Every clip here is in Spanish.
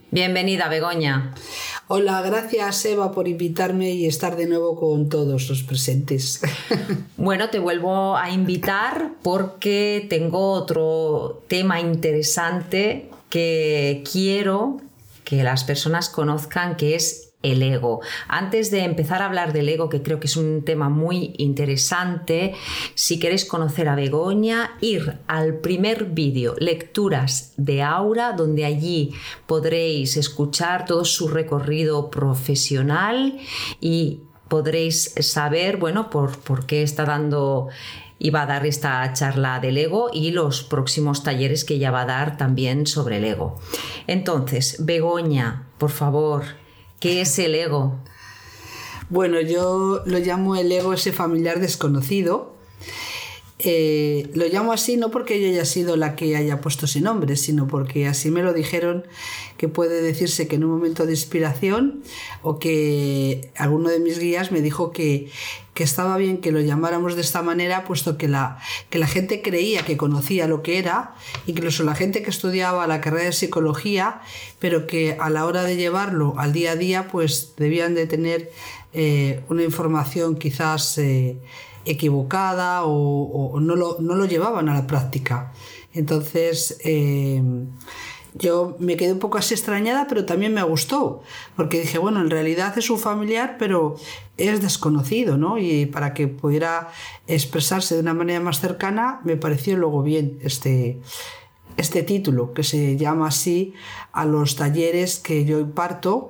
Bienvenida, Begoña. Hola, gracias Eva por invitarme y estar de nuevo con todos los presentes. Bueno, te vuelvo a invitar porque tengo otro tema interesante que quiero que las personas conozcan, que es el ego. Antes de empezar a hablar del ego, que creo que es un tema muy interesante, si queréis conocer a Begoña, ir al primer vídeo, Lecturas de Aura, donde allí podréis escuchar todo su recorrido profesional y podréis saber, bueno, por qué está dando y va a dar esta charla del ego y los próximos talleres que ella va a dar también sobre el ego. Entonces, Begoña, por favor, ¿qué es el ego? Bueno, yo lo llamo el ego, ese familiar desconocido. Lo llamo así no porque yo haya sido la que haya puesto ese nombre, sino porque así me lo dijeron, que puede decirse que en un momento de inspiración, o que alguno de mis guías me dijo que estaba bien que lo llamáramos de esta manera, puesto que la gente creía que conocía lo que era, incluso la gente que estudiaba la carrera de psicología, pero que a la hora de llevarlo al día a día pues debían de tener una información quizás equivocada o no lo llevaban a la práctica. Entonces yo me quedé un poco así extrañada, pero también me gustó, porque dije, bueno, en realidad es un familiar, pero es desconocido, ¿no? Y para que pudiera expresarse de una manera más cercana, me pareció luego bien este título, que se llama así a los talleres que yo imparto,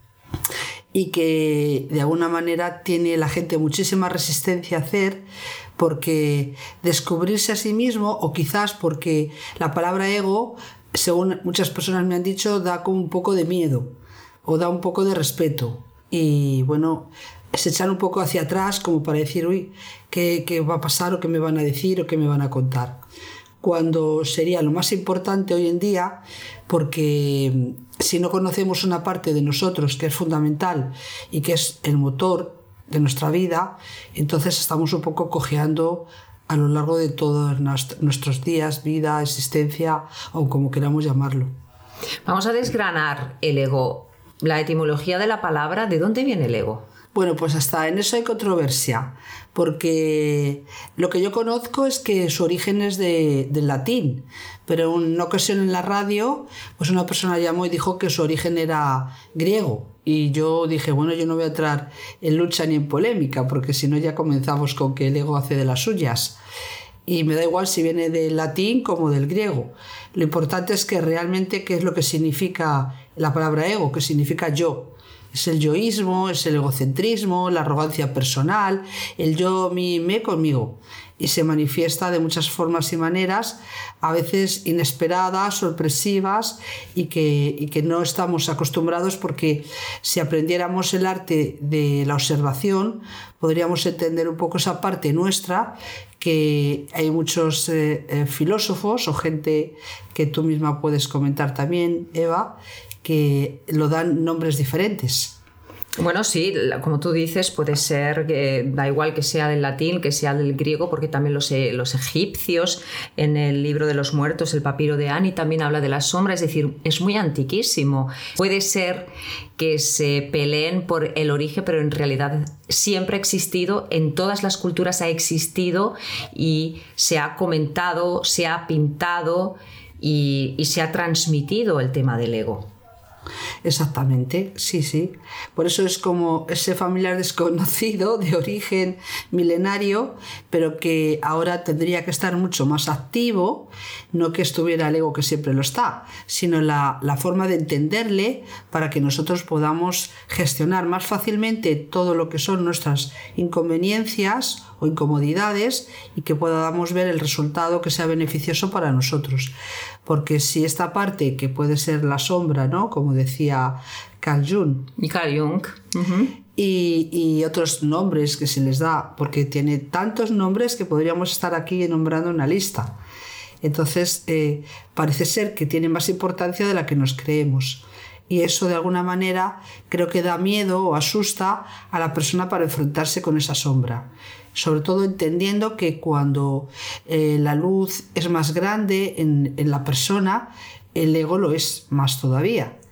y que de alguna manera tiene la gente muchísima resistencia a hacer, porque descubrirse a sí mismo, o quizás porque la palabra ego, según muchas personas me han dicho, da como un poco de miedo o da un poco de respeto, y bueno, se echan un poco hacia atrás como para decir, uy, ¿qué va a pasar, o qué me van a decir, o qué me van a contar? Cuando sería lo más importante hoy en día, porque si no conocemos una parte de nosotros que es fundamental y que es el motor de nuestra vida, entonces estamos un poco cojeando a lo largo de todos nuestros días, vida, existencia, o como queramos llamarlo. Vamos a desgranar el ego, la etimología de la palabra. ¿De dónde viene el ego? Bueno, pues hasta en eso hay controversia, porque lo que yo conozco es que su origen es del latín, pero en una ocasión en la radio, pues una persona llamó y dijo que su origen era griego, y yo dije, bueno, yo no voy a entrar en lucha ni en polémica, porque si no ya comenzamos con que el ego hace de las suyas, y me da igual si viene del latín como del griego. Lo importante es que realmente qué es lo que significa la palabra ego, que significa yo. Es el yoísmo, es el egocentrismo, la arrogancia personal, el yo, mí, me, conmigo. Y se manifiesta de muchas formas y maneras, a veces inesperadas, sorpresivas, y que no estamos acostumbrados, porque si aprendiéramos el arte de la observación, podríamos entender un poco esa parte nuestra, que hay muchos filósofos o gente que tú misma puedes comentar también, Eva, que lo dan nombres diferentes. Bueno, sí, como tú dices, puede ser, da igual que sea del latín, que sea del griego, porque también los egipcios, en el libro de los muertos, el papiro de Ani, también habla de la sombra, es decir, es muy antiquísimo. Puede ser que se peleen por el origen, pero en realidad siempre ha existido, en todas las culturas ha existido, y se ha comentado, se ha pintado y se ha transmitido el tema del ego. Exactamente, sí. Por eso es como ese familiar desconocido de origen milenario, pero que ahora tendría que estar mucho más activo, no que estuviera el ego, que siempre lo está, sino la forma de entenderle, para que nosotros podamos gestionar más fácilmente todo lo que son nuestras inconveniencias o incomodidades, y que podamos ver el resultado que sea beneficioso para nosotros. Porque si esta parte, que puede ser la sombra, ¿no?, como decía Carl Jung, y otros nombres que se les da, porque tiene tantos nombres que podríamos estar aquí nombrando una lista. Entonces parece ser que tiene más importancia de la que nos creemos, y eso de alguna manera creo que da miedo o asusta a la persona para enfrentarse con esa sombra, sobre todo entendiendo que cuando la luz es más grande en la persona, el ego lo es más todavía.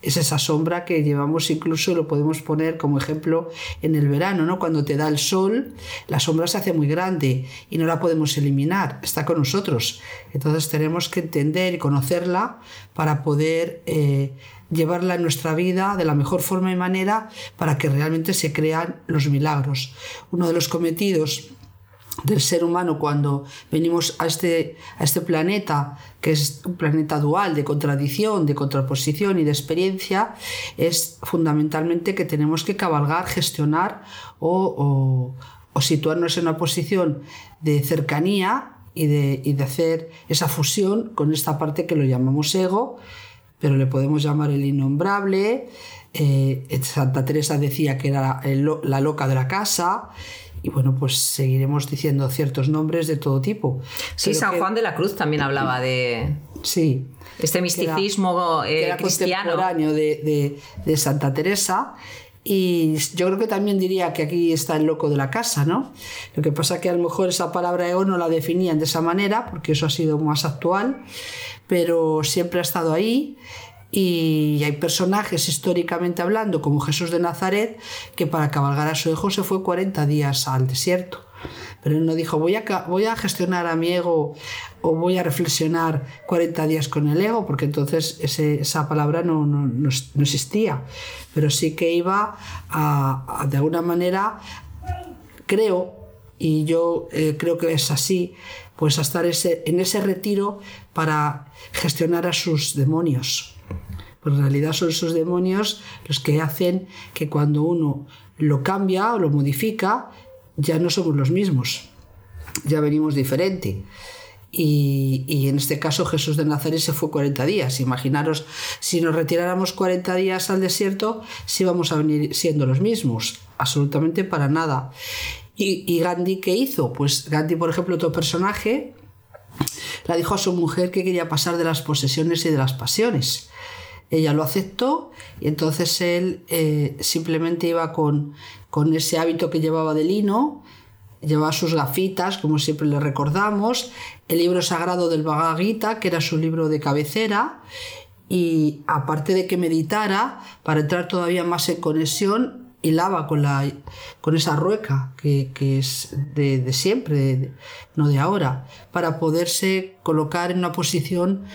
es esa sombra que llevamos, incluso lo podemos poner como ejemplo en el verano, ¿no? Cuando te da el sol, la sombra se hace muy grande y no la podemos eliminar, está con nosotros. Entonces tenemos que entender y conocerla para poder llevarla en nuestra vida de la mejor forma y manera para que realmente se crean los milagros. Uno de los cometidos del ser humano cuando venimos a este planeta, que es un planeta dual de contradicción, de contraposición y de experiencia, es fundamentalmente que tenemos que cabalgar, gestionar o situarnos en una posición de cercanía y de hacer esa fusión con esta parte que lo llamamos ego, pero le podemos llamar el innombrable. Santa Teresa decía que era la loca de la casa. Y bueno, pues seguiremos diciendo ciertos nombres de todo tipo. Sí, San Juan de la Cruz también hablaba de este misticismo que era cristiano. Contemporáneo de Santa Teresa. Y yo creo que también diría que aquí está el loco de la casa, ¿no? Lo que pasa es que a lo mejor esa palabra ego no la definían de esa manera, porque eso ha sido más actual, pero siempre ha estado ahí. Y hay personajes históricamente hablando, como Jesús de Nazaret, que para cabalgar a su hijo se fue 40 días al desierto. Pero él no dijo, voy a gestionar a mi ego o voy a reflexionar 40 días con el ego, porque entonces esa palabra no existía. Pero sí que iba a de alguna manera, creo, y yo creo que es así, pues a estar en ese retiro para gestionar a sus demonios. Pues en realidad son esos demonios los que hacen que cuando uno lo cambia o lo modifica, ya no somos los mismos, ya venimos diferente. Y en este caso Jesús de Nazaret se fue 40 días. Imaginaros, si nos retiráramos 40 días al desierto, si íbamos a venir siendo los mismos. Absolutamente para nada. ¿Y Gandhi qué hizo? Pues Gandhi, por ejemplo, otro personaje, la dijo a su mujer que quería pasar de las posesiones y de las pasiones. Ella lo aceptó y entonces él simplemente iba con ese hábito que llevaba de lino, llevaba sus gafitas, como siempre le recordamos, el libro sagrado del Bhagavad Gita, que era su libro de cabecera, y aparte de que meditara, para entrar todavía más en conexión, hilaba con esa rueca que es de siempre, no de ahora, para poderse colocar en una posición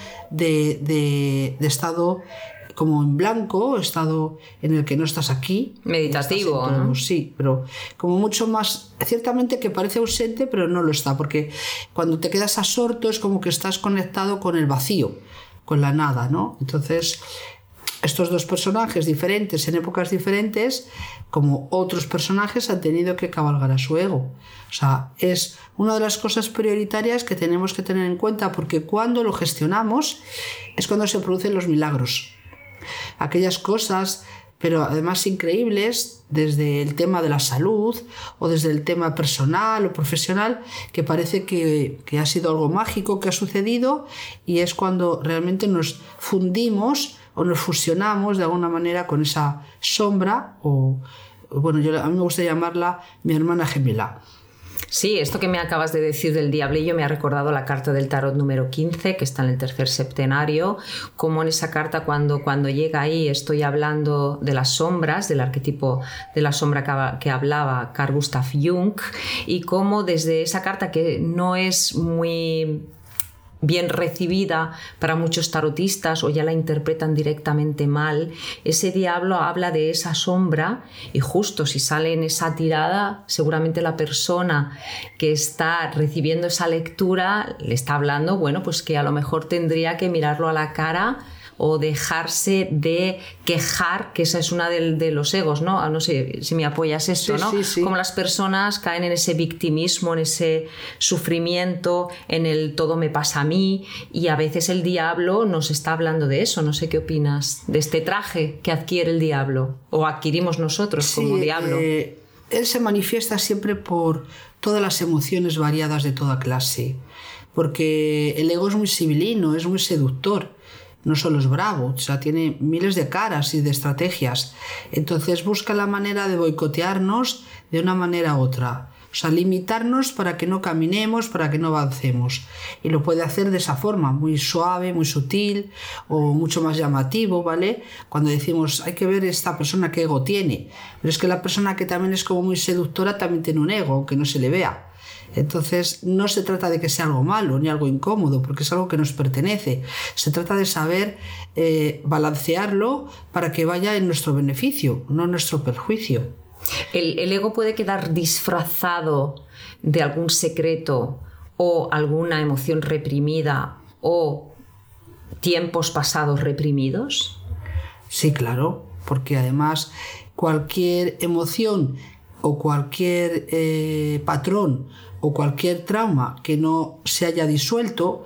de estado como en blanco, estado en el que no estás aquí. Meditativo, estás ¿no? Sí, pero como mucho más, ciertamente que parece ausente, pero no lo está, porque cuando te quedas absorto es como que estás conectado con el vacío, con la nada, ¿no? Entonces, estos dos personajes diferentes en épocas diferentes, como otros personajes, han tenido que cabalgar a su ego. O sea, es una de las cosas prioritarias que tenemos que tener en cuenta, porque cuando lo gestionamos es cuando se producen los milagros. Aquellas cosas, pero además increíbles, desde el tema de la salud o desde el tema personal o profesional, que parece que ha sido algo mágico que ha sucedido, y es cuando realmente nos fundimos o nos fusionamos de alguna manera con esa sombra, o bueno, a mí me gusta llamarla mi hermana gemela. Sí, esto que me acabas de decir del diablillo me ha recordado la carta del tarot número 15, que está en el tercer septenario, como en esa carta cuando llega ahí estoy hablando de las sombras, del arquetipo de la sombra que hablaba Carl Gustav Jung, y cómo desde esa carta, que no es muy bien recibida para muchos tarotistas o ya la interpretan directamente mal, ese diablo habla de esa sombra, y justo si sale en esa tirada, seguramente la persona que está recibiendo esa lectura le está hablando, bueno, pues que a lo mejor tendría que mirarlo a la cara o dejarse de quejar, que esa es una de los egos, ¿no? No sé si me apoyas esto, sí, ¿no? Sí, sí. Como las personas caen en ese victimismo, en ese sufrimiento, en el todo me pasa a mí, y a veces el diablo nos está hablando de eso. No sé qué opinas de este traje que adquiere el diablo, o adquirimos nosotros como diablo. Él se manifiesta siempre por todas las emociones variadas de toda clase, porque el ego es muy sibilino, es muy seductor. No solo es bravo, o sea, tiene miles de caras y de estrategias. Entonces busca la manera de boicotearnos de una manera u otra. O sea, limitarnos para que no caminemos, para que no avancemos. Y lo puede hacer de esa forma, muy suave, muy sutil o mucho más llamativo, ¿vale? Cuando decimos, hay que ver esta persona qué ego tiene. Pero es que la persona que también es como muy seductora también tiene un ego, aunque no se le vea. Entonces no se trata de que sea algo malo ni algo incómodo, porque es algo que nos pertenece. Se trata de saber balancearlo para que vaya en nuestro beneficio, no en nuestro perjuicio. ¿El ego puede quedar disfrazado de algún secreto o alguna emoción reprimida o tiempos pasados reprimidos? Sí, claro, porque además cualquier emoción o cualquier patrón o cualquier trauma que no se haya disuelto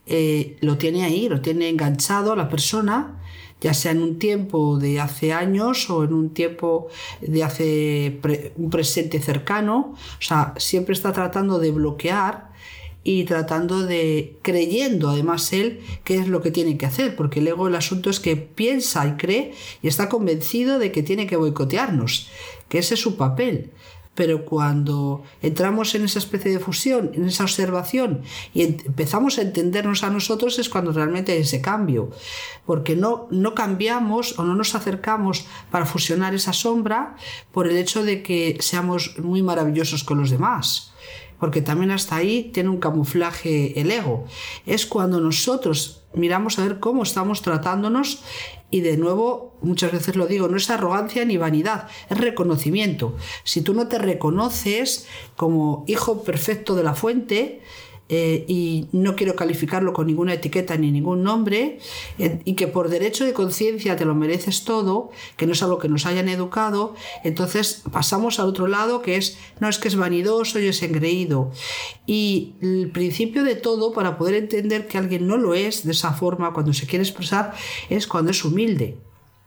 lo tiene ahí, lo tiene enganchado a la persona, ya sea en un tiempo de hace años o en un tiempo de hace un presente cercano. O sea, siempre está tratando de bloquear y tratando de, creyendo además él qué es lo que tiene que hacer, porque el ego, el asunto es que piensa y cree y está convencido de que tiene que boicotearnos, que ese es su papel. Pero cuando entramos en esa especie de fusión, en esa observación y empezamos a entendernos a nosotros, es cuando realmente hay ese cambio, porque no cambiamos o no nos acercamos para fusionar esa sombra por el hecho de que seamos muy maravillosos con los demás, porque también hasta ahí tiene un camuflaje el ego. Es cuando nosotros miramos a ver cómo estamos tratándonos. Y de nuevo, muchas veces lo digo, no es arrogancia ni vanidad, es reconocimiento. Si tú no te reconoces como hijo perfecto de la fuente, y no quiero calificarlo con ninguna etiqueta ni ningún nombre, y que por derecho de conciencia te lo mereces todo, que no es algo que nos hayan educado, entonces pasamos al otro lado, que es, no, es que es vanidoso y es engreído. Y el principio de todo, para poder entender que alguien no lo es de esa forma cuando se quiere expresar, es cuando es humilde.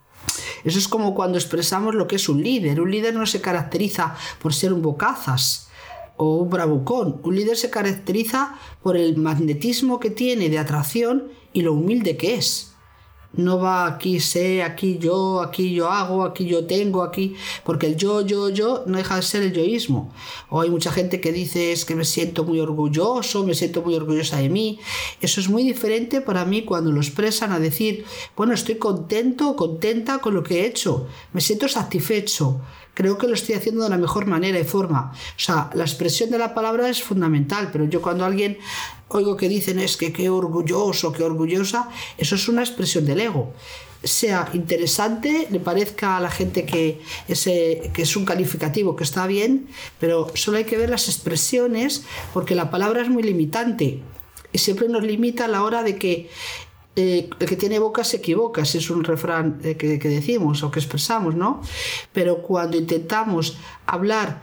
Eso es como cuando expresamos lo que es un líder. Un líder no se caracteriza por ser un bocazas o un bravucón. Un líder se caracteriza por el magnetismo que tiene de atracción y lo humilde que es. No va aquí sé, aquí yo hago, aquí yo tengo, aquí... Porque el yo no deja de ser el yoísmo. O hay mucha gente que dice, es que me siento muy orgulloso, me siento muy orgullosa de mí. Eso es muy diferente para mí cuando lo expresan a decir, bueno, estoy contento o contenta con lo que he hecho, me siento satisfecho, creo que lo estoy haciendo de la mejor manera y forma. O sea, la expresión de la palabra es fundamental, pero yo cuando alguien oigo que dicen es que qué orgulloso, qué orgullosa, eso es una expresión del ego. Sea interesante, le parezca a la gente que es un calificativo que está bien, pero solo hay que ver las expresiones porque la palabra es muy limitante y siempre nos limita a la hora de que el que tiene boca se equivoca, ese es un refrán que decimos o que expresamos, ¿no? Pero cuando intentamos hablar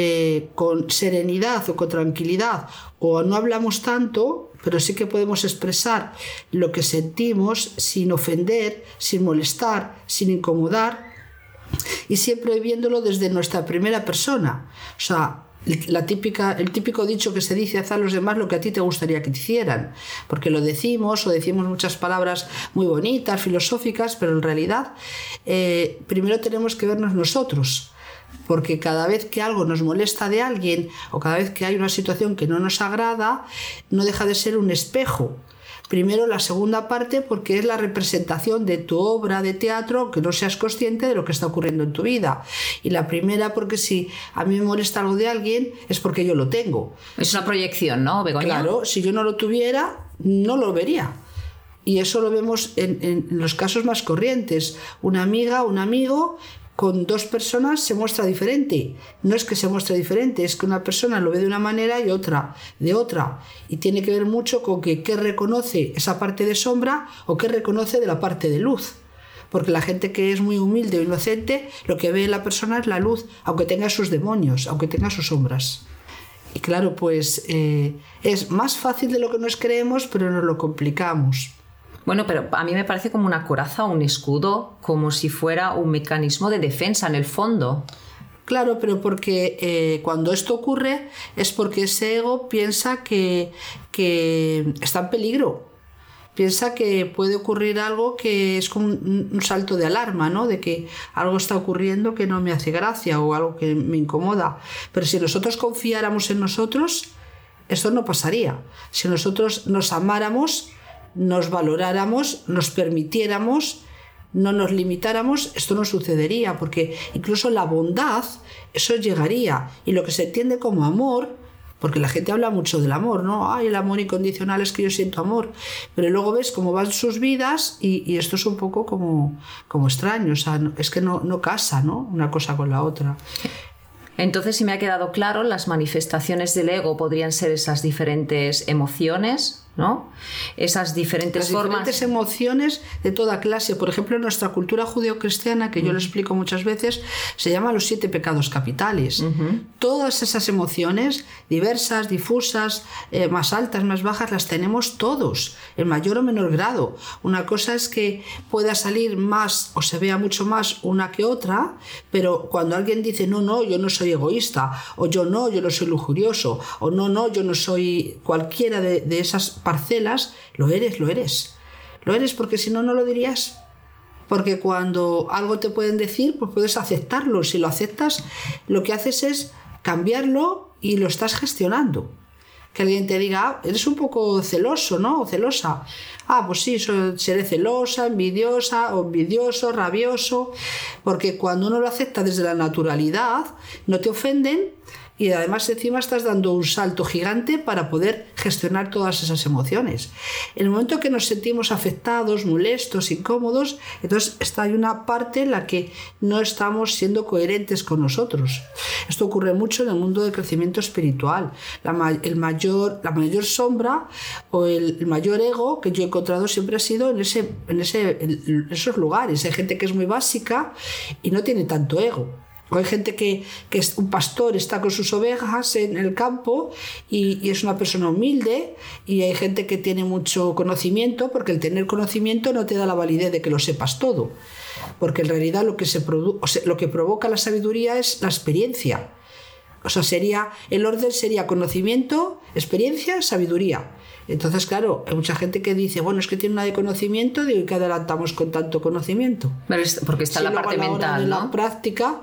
con serenidad o con tranquilidad, o no hablamos tanto, pero sí que podemos expresar lo que sentimos sin ofender, sin molestar, sin incomodar, y siempre viéndolo desde nuestra primera persona. O sea, el típico dicho que se dice, haz a los demás lo que a ti te gustaría que te hicieran, porque lo decimos o decimos muchas palabras muy bonitas, filosóficas, pero en realidad primero tenemos que vernos nosotros, porque cada vez que algo nos molesta de alguien o cada vez que hay una situación que no nos agrada, no deja de ser un espejo. Primero la segunda parte porque es la representación de tu obra de teatro, aunque no seas consciente de lo que está ocurriendo en tu vida. Y la primera porque si a mí me molesta algo de alguien es porque yo lo tengo. Es una proyección, ¿no, Begoña? Claro, si yo no lo tuviera, no lo vería. Y eso lo vemos en los casos más corrientes. Una amiga, un amigo, con dos personas se muestra diferente. No es que se muestre diferente, es que una persona lo ve de una manera y otra de otra. Y tiene que ver mucho con qué reconoce esa parte de sombra o qué reconoce de la parte de luz. Porque la gente que es muy humilde o inocente, lo que ve en la persona es la luz, aunque tenga sus demonios, aunque tenga sus sombras. Y claro, pues es más fácil de lo que nos creemos, pero nos lo complicamos. Bueno, pero a mí me parece como una coraza o un escudo, como si fuera un mecanismo de defensa en el fondo. Claro, pero porque cuando esto ocurre es porque ese ego piensa que está en peligro. piensa que puede ocurrir algo que es como un salto de alarma, ¿no? De que algo está ocurriendo que no me hace gracia o algo que me incomoda. Pero si nosotros confiáramos en nosotros, esto no pasaría. Si nosotros nos amáramos, nos valoráramos, nos permitiéramos, no nos limitáramos, esto no sucedería, porque incluso la bondad, eso llegaría. Y lo que se entiende como amor, porque la gente habla mucho del amor, ¿no? Ay, el amor incondicional, es que yo siento amor. Pero luego ves cómo van sus vidas y esto es un poco como extraño. O sea, es que no casa, ¿no? Una cosa con la otra. Entonces, si me ha quedado claro, las manifestaciones del ego podrían ser esas diferentes emociones, ¿no? Esas diferentes formas. Diferentes emociones de toda clase. Por ejemplo, en nuestra cultura judeocristiana, que yo lo explico muchas veces, se llama los 7 pecados capitales. Todas esas emociones, diversas, difusas, más altas, más bajas, las tenemos todos, en mayor o menor grado. Una cosa es que pueda salir más o se vea mucho más una que otra, pero cuando alguien dice, no, yo no soy egoísta, o yo no soy lujurioso, o no, yo no soy cualquiera de esas parcelas, lo eres. Lo eres porque si no, no lo dirías. Porque cuando algo te pueden decir, pues puedes aceptarlo. Si lo aceptas, lo que haces es cambiarlo y lo estás gestionando. Que alguien te diga, eres un poco celoso, ¿no? O celosa. Pues sí, seré celosa, envidiosa, o envidioso, rabioso. Porque cuando uno lo acepta desde la naturalidad, no te ofenden. Y además encima estás dando un salto gigante para poder gestionar todas esas emociones. En el momento que nos sentimos afectados, molestos, incómodos, entonces hay una parte en la que no estamos siendo coherentes con nosotros. Esto ocurre mucho en el mundo del crecimiento espiritual. La mayor sombra o el mayor ego que yo he encontrado siempre ha sido en esos lugares. Hay gente que es muy básica y no tiene tanto ego. O hay gente que es un pastor, está con sus ovejas en el campo y es una persona humilde, y hay gente que tiene mucho conocimiento, porque el tener conocimiento no te da la validez de que lo sepas todo, porque en realidad lo que provoca la sabiduría es la experiencia. O sea, el orden sería conocimiento, experiencia, sabiduría. Entonces, claro, hay mucha gente que dice, bueno, es que tiene una de conocimiento, digo, ¿y qué adelantamos con tanto conocimiento? Porque está la parte mental, ¿no? En la práctica,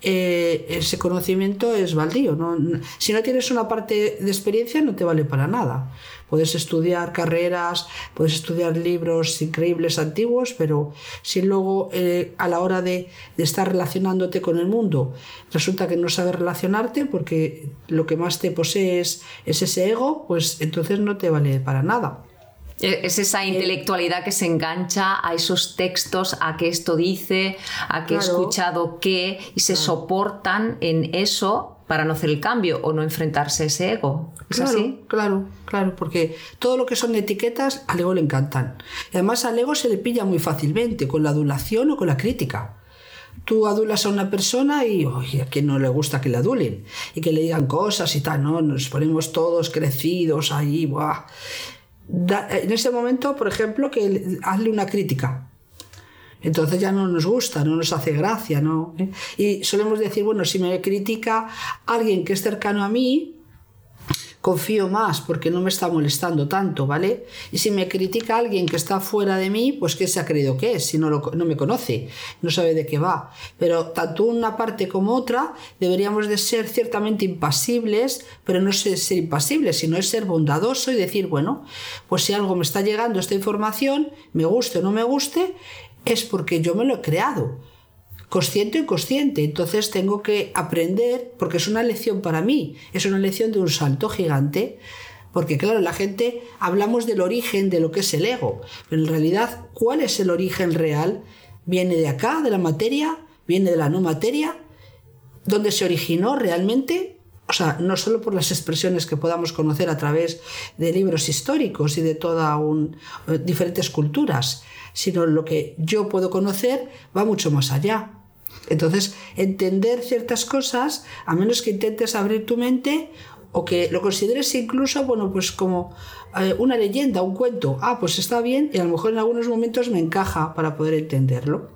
ese conocimiento es baldío, ¿no? Si no tienes una parte de experiencia, no te vale para nada. Puedes estudiar carreras, puedes estudiar libros increíbles antiguos, pero si luego a la hora de estar relacionándote con el mundo resulta que no sabes relacionarte porque lo que más te posee es ese ego, pues entonces no te vale para nada. Es esa intelectualidad que se engancha a esos textos, a que esto dice, a que he escuchado qué, y se soportan en eso para no hacer el cambio o no enfrentarse a ese ego. ¿Es así? Claro, porque todo lo que son etiquetas al ego le encantan. Y además al ego se le pilla muy fácilmente con la adulación o con la crítica. Tú adulas a una persona y a quien no le gusta que le adulen y que le digan cosas y tal, ¿no? Nos ponemos todos crecidos ahí, ¡buah! En ese momento, por ejemplo, que hazle una crítica. Entonces ya no nos gusta, no nos hace gracia, ¿no? Y solemos decir, bueno, si me critica alguien que es cercano a mí, confío más porque no me está molestando tanto, ¿vale? Y si me critica alguien que está fuera de mí, pues ¿qué se ha creído que es? Si no me conoce, no sabe de qué va. Pero tanto una parte como otra deberíamos de ser ciertamente impasibles, pero no es ser impasibles, sino es ser bondadoso y decir, bueno, pues si algo me está llegando esta información, me guste o no me guste, es porque yo me lo he creado, consciente o inconsciente. Entonces tengo que aprender, porque es una lección para mí, es una lección de un salto gigante, porque claro, la gente hablamos del origen de lo que es el ego, pero en realidad, ¿cuál es el origen real? ¿Viene de acá, de la materia? ¿Viene de la no materia? ¿Dónde se originó realmente? O sea, no solo por las expresiones que podamos conocer a través de libros históricos y de diferentes culturas, sino lo que yo puedo conocer va mucho más allá. Entonces, entender ciertas cosas, a menos que intentes abrir tu mente o que lo consideres incluso, bueno, pues como una leyenda, un cuento. Pues está bien, y a lo mejor en algunos momentos me encaja para poder entenderlo.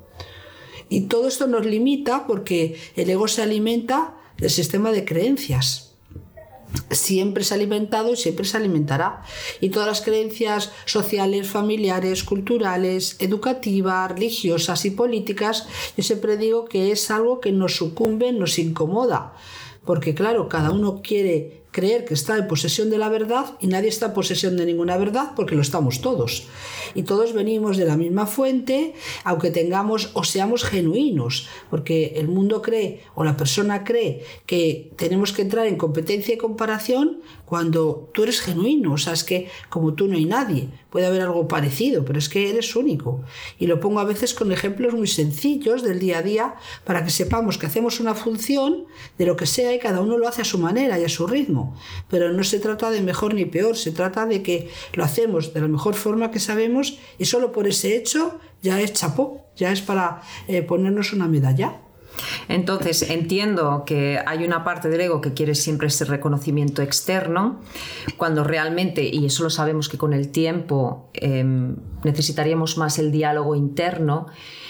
Y todo esto nos limita porque el ego se alimenta del sistema de creencias. siempre se ha alimentado y siempre se alimentará. Y todas las creencias sociales, familiares, culturales, educativas, religiosas y políticas, yo siempre digo que es algo que nos sucumbe, nos incomoda. Porque claro, cada uno quiere creer que está en posesión de la verdad y nadie está en posesión de ninguna verdad porque lo estamos todos. Y todos venimos de la misma fuente, aunque tengamos o seamos genuinos, porque el mundo cree o la persona cree que tenemos que entrar en competencia y comparación cuando tú eres genuino. O sea, es que como tú no hay nadie. Puede haber algo parecido, pero es que eres único. Y lo pongo a veces con ejemplos muy sencillos del día a día para que sepamos que hacemos una función de lo que sea y cada uno lo hace a su manera y a su ritmo. Pero no se trata de mejor ni peor, se trata de que lo hacemos de la mejor forma que sabemos y solo por ese hecho ya es chapó, ya es para ponernos una medalla. Entonces, entiendo que hay una parte del ego que quiere siempre ese reconocimiento externo, cuando realmente, y eso lo sabemos que con el tiempo necesitaríamos más el diálogo interno,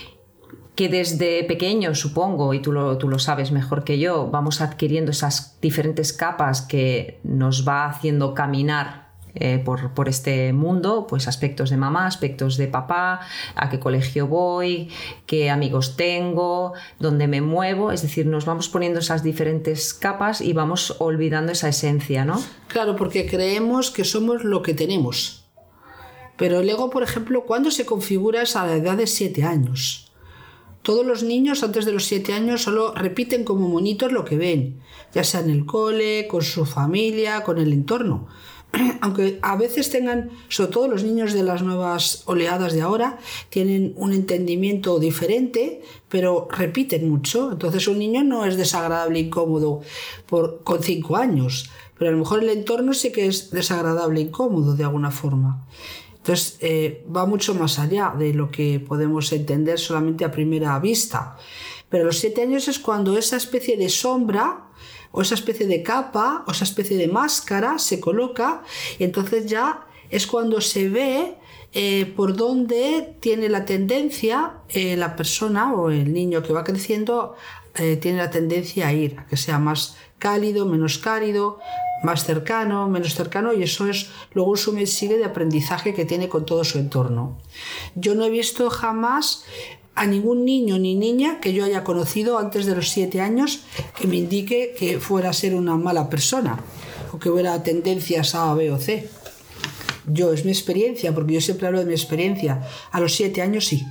que desde pequeño, supongo, y tú lo sabes mejor que yo, vamos adquiriendo esas diferentes capas que nos va haciendo caminar por este mundo, pues aspectos de mamá, aspectos de papá, a qué colegio voy, qué amigos tengo, dónde me muevo, es decir, nos vamos poniendo esas diferentes capas y vamos olvidando esa esencia, ¿no? Claro, porque creemos que somos lo que tenemos. Pero el ego, por ejemplo, ¿cuándo se configura? Es a la edad de 7 años. Todos los niños antes de los 7 años solo repiten como monitos lo que ven, ya sea en el cole, con su familia, con el entorno. Aunque a veces tengan, sobre todo los niños de las nuevas oleadas de ahora, tienen un entendimiento diferente, pero repiten mucho. Entonces un niño no es desagradable e incómodo con 5 años, pero a lo mejor el entorno sí que es desagradable e incómodo de alguna forma. Entonces va mucho más allá de lo que podemos entender solamente a primera vista. Pero a los 7 años es cuando esa especie de sombra o esa especie de capa o esa especie de máscara se coloca y entonces ya es cuando se ve por dónde tiene la tendencia la persona o el niño que va creciendo tiene la tendencia a ir, a que sea más cálido, menos cálido, más cercano, menos cercano, y eso es luego un suma y sigue de aprendizaje que tiene con todo su entorno. Yo no he visto jamás a ningún niño ni niña que yo haya conocido antes de los 7 años que me indique que fuera a ser una mala persona o que hubiera tendencias A, B o C. Es mi experiencia, porque yo siempre hablo de mi experiencia. A los 7 años sí.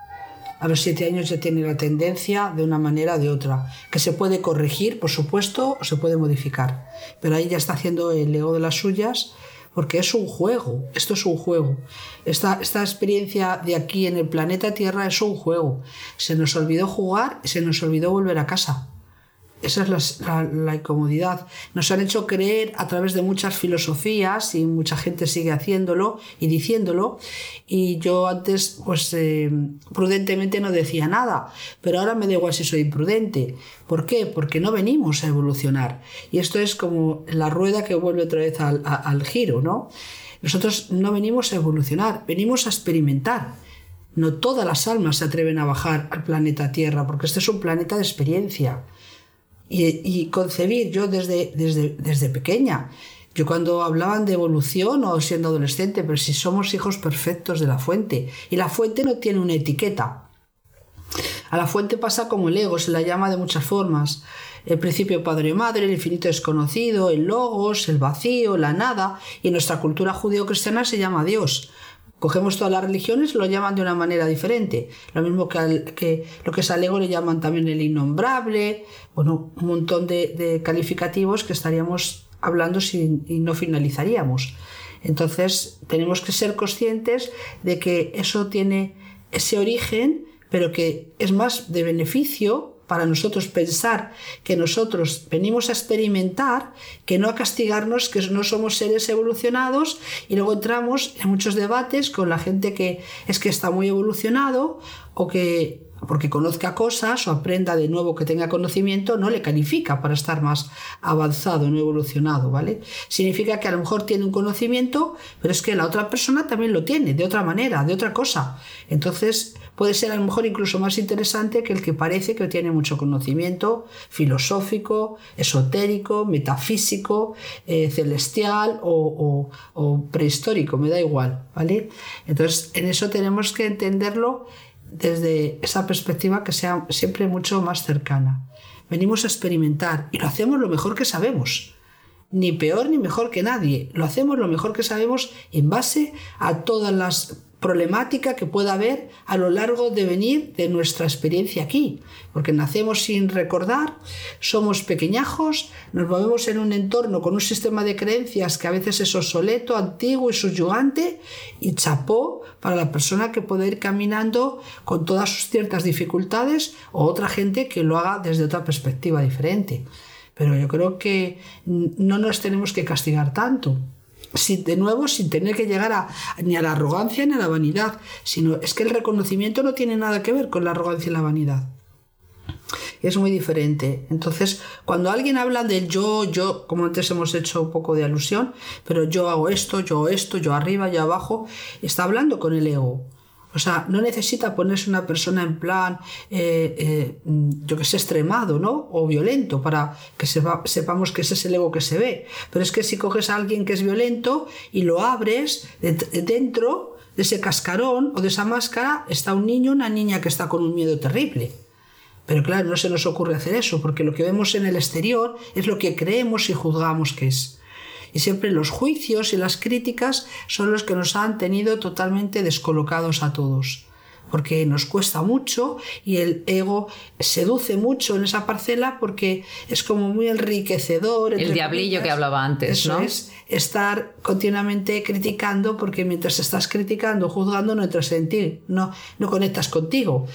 A los 7 años ya tiene la tendencia de una manera o de otra, que se puede corregir, por supuesto, o se puede modificar. Pero ahí ya está haciendo el ego de las suyas, porque es un juego, esto es un juego. Esta experiencia de aquí en el planeta Tierra es un juego. Se nos olvidó jugar y se nos olvidó volver a casa. Esa es la incomodidad. Nos han hecho creer a través de muchas filosofías y mucha gente sigue haciéndolo y diciéndolo. Y yo antes, pues prudentemente no decía nada, pero ahora me da igual si soy imprudente. ¿Por qué? Porque no venimos a evolucionar. Y esto es como la rueda que vuelve otra vez al giro, ¿no? Nosotros no venimos a evolucionar, venimos a experimentar. No todas las almas se atreven a bajar al planeta Tierra, porque este es un planeta de experiencia. Y concebir, yo desde pequeña, yo cuando hablaban de evolución o siendo adolescente, pero si somos hijos perfectos de la fuente, y la fuente no tiene una etiqueta. A la fuente pasa como el ego, se la llama de muchas formas. El principio padre-madre, el infinito desconocido, el logos, el vacío, la nada, y en nuestra cultura judeo-cristiana se llama Dios. Cogemos todas las religiones, lo llaman de una manera diferente. Lo mismo que lo que es al ego le llaman también el innombrable. Bueno, un montón de calificativos que estaríamos hablando y no finalizaríamos. Entonces tenemos que ser conscientes de que eso tiene ese origen, pero que es más de beneficio para nosotros pensar que nosotros venimos a experimentar, que no a castigarnos, que no somos seres evolucionados, y luego entramos en muchos debates con la gente que es que está muy evolucionado o que porque conozca cosas o aprenda de nuevo, que tenga conocimiento, no le califica para estar más avanzado, no evolucionado, ¿vale? Significa que a lo mejor tiene un conocimiento, pero es que la otra persona también lo tiene, de otra manera, de otra cosa. Entonces puede ser a lo mejor incluso más interesante que el que parece que tiene mucho conocimiento filosófico, esotérico, metafísico, celestial o prehistórico, me da igual, ¿vale? Entonces en eso tenemos que entenderlo desde esa perspectiva que sea siempre mucho más cercana. Venimos a experimentar y lo hacemos lo mejor que sabemos. Ni peor ni mejor que nadie. Lo hacemos lo mejor que sabemos en base a todas las problemáticas que pueda haber a lo largo de venir de nuestra experiencia aquí. Porque nacemos sin recordar, somos pequeñajos, nos movemos en un entorno con un sistema de creencias que a veces es obsoleto, antiguo y subyugante, y chapó para la persona que puede ir caminando con todas sus ciertas dificultades, o otra gente que lo haga desde otra perspectiva diferente. Pero yo creo que no nos tenemos que castigar tanto. De nuevo, sin tener que llegar ni a la arrogancia ni a la vanidad, sino es que el reconocimiento no tiene nada que ver con la arrogancia y la vanidad. Es muy diferente. Entonces, cuando alguien habla del yo, como antes hemos hecho un poco de alusión, pero yo hago esto, yo arriba, yo abajo, está hablando con el ego. O sea, no necesita ponerse una persona en plan, yo que sé, extremado, ¿no? O violento, para que sepamos que ese es el ego que se ve. Pero es que si coges a alguien que es violento y lo abres, dentro de ese cascarón o de esa máscara está un niño o una niña que está con un miedo terrible. Pero claro, no se nos ocurre hacer eso, porque lo que vemos en el exterior es lo que creemos y juzgamos que es. Y siempre los juicios y las críticas son los que nos han tenido totalmente descolocados a todos. Porque nos cuesta mucho y el ego seduce mucho en esa parcela porque es como muy enriquecedor. El diablillo que hablaba antes, eso, ¿no? Es estar continuamente criticando, porque mientras estás criticando, juzgando, no entras en ti, no conectas contigo,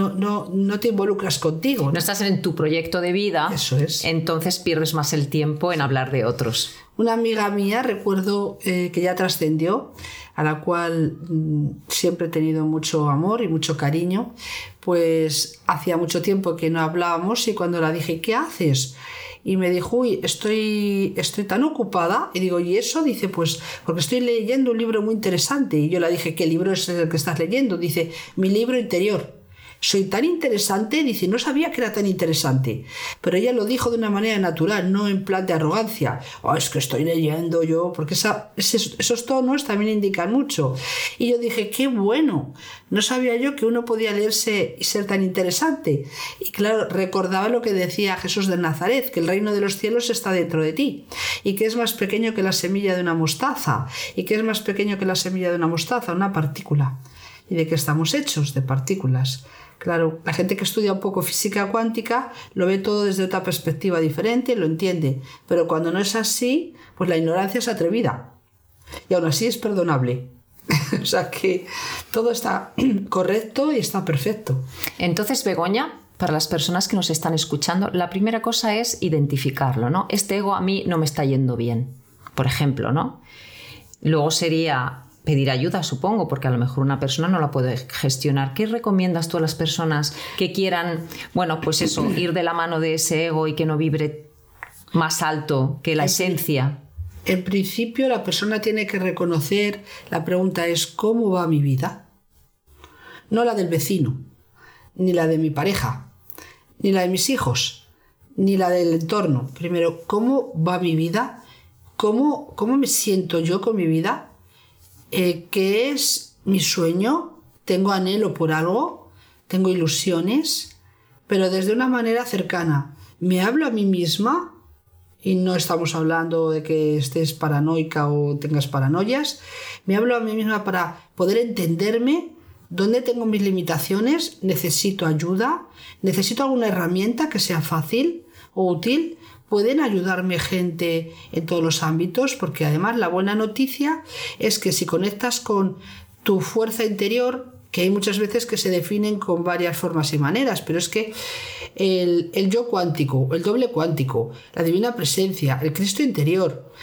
no te involucras contigo. No estás en tu proyecto de vida, eso es. Entonces pierdes más el tiempo en hablar de otros. Una amiga mía, recuerdo que ya trascendió, a la cual siempre he tenido mucho amor y mucho cariño, pues hacía mucho tiempo que no hablábamos y cuando la dije, ¿qué haces? Y me dijo, uy, estoy tan ocupada. Y digo, ¿y eso? Dice, pues porque estoy leyendo un libro muy interesante. Y yo le dije, ¿qué libro es el que estás leyendo? Dice, mi libro interior. Soy tan interesante, dice, no sabía que era tan interesante. Pero ella lo dijo de una manera natural, no en plan de arrogancia. Oh, es que estoy leyendo yo, porque esos tonos también indican mucho. Y yo dije, qué bueno, no sabía yo que uno podía leerse y ser tan interesante. Y claro, recordaba lo que decía Jesús de Nazaret, que el reino de los cielos está dentro de ti, y que es más pequeño que la semilla de una mostaza, y que es más pequeño que la semilla de una mostaza, una partícula. ¿Y de qué estamos hechos? De partículas. Claro, la gente que estudia un poco física cuántica lo ve todo desde otra perspectiva diferente, lo entiende, pero cuando no es así, pues la ignorancia es atrevida y aún así es perdonable. O sea que todo está correcto y está perfecto. Entonces, Begoña, para las personas que nos están escuchando, la primera cosa es identificarlo, ¿no? Este ego a mí no me está yendo bien, por ejemplo, ¿no? Luego sería pedir ayuda, supongo, porque a lo mejor una persona no la puede gestionar. ¿Qué recomiendas tú a las personas que quieran, bueno, pues eso, ir de la mano de ese ego y que no vibre más alto que la esencia? En principio, la persona tiene que reconocer, la pregunta es, ¿cómo va mi vida? No la del vecino, ni la de mi pareja, ni la de mis hijos, ni la del entorno. Primero, ¿cómo va mi vida? ¿Cómo me siento yo con mi vida? ¿Qué es mi sueño? ¿Tengo anhelo por algo? ¿Tengo ilusiones? Pero desde una manera cercana. ¿Me hablo a mí misma? Y no estamos hablando de que estés paranoica o tengas paranoias. Me hablo a mí misma para poder entenderme. ¿Dónde tengo mis limitaciones? ¿Necesito ayuda? ¿Necesito alguna herramienta que sea fácil o útil? Pueden ayudarme gente en todos los ámbitos, porque además la buena noticia es que si conectas con tu fuerza interior, que hay muchas veces que se definen con varias formas y maneras, pero es que el yo cuántico, el doble cuántico, la divina presencia, el Cristo interior,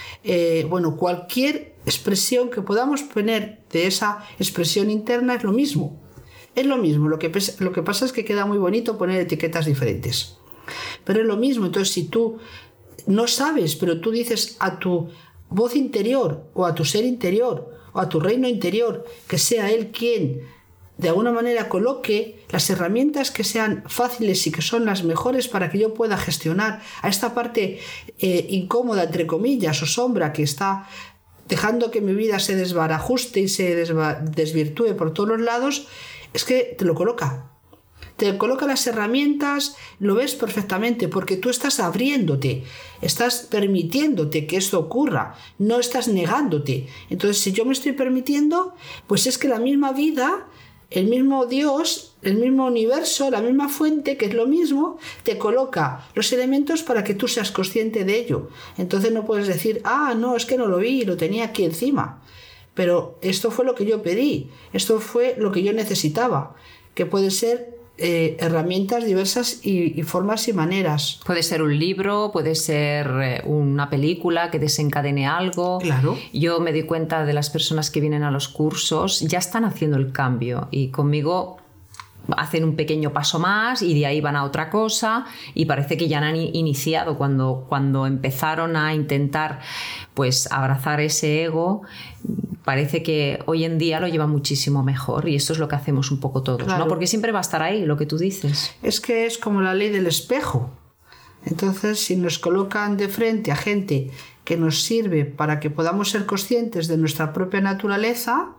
cualquier expresión que podamos poner de esa expresión interna es lo mismo. Es lo mismo, lo que pasa es que queda muy bonito poner etiquetas diferentes. Pero es lo mismo, entonces si tú no sabes, pero tú dices a tu voz interior o a tu ser interior o a tu reino interior que sea él quien de alguna manera coloque las herramientas que sean fáciles y que son las mejores para que yo pueda gestionar a esta parte incómoda, entre comillas, o sombra que está dejando que mi vida se desbarajuste y se desvirtúe por todos los lados, es que te lo coloca. Te coloca las herramientas, lo ves perfectamente, porque tú estás abriéndote, estás permitiéndote que esto ocurra, no estás negándote. Entonces, si yo me estoy permitiendo, pues es que la misma vida, el mismo Dios, el mismo universo, la misma fuente, que es lo mismo, te coloca los elementos para que tú seas consciente de ello. Entonces no puedes decir, no, es que no lo vi, lo tenía aquí encima. Pero esto fue lo que yo pedí, esto fue lo que yo necesitaba, que puede ser herramientas diversas y formas y maneras. Puede ser un libro, puede ser una película que desencadene algo. Claro. Yo me doy cuenta de las personas que vienen a los cursos, ya están haciendo el cambio y conmigo hacen un pequeño paso más y de ahí van a otra cosa y parece que ya han iniciado cuando empezaron a intentar pues abrazar ese ego. Parece que hoy en día lo lleva muchísimo mejor y eso es lo que hacemos un poco todos, claro. ¿no? Porque siempre va a estar ahí lo que tú dices. Es que es como la ley del espejo. Entonces, si nos colocan de frente a gente que nos sirve para que podamos ser conscientes de nuestra propia naturaleza,